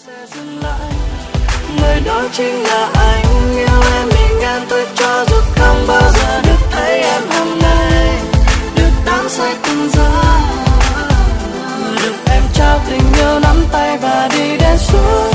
sẽ dừng lại. Người đó chính là anh, yêu em bình an tôi cho dù không bao giờ được thấy em hôm nay, được đắm say từng giây, được em trao tình yêu nắm tay và đi đến suốt.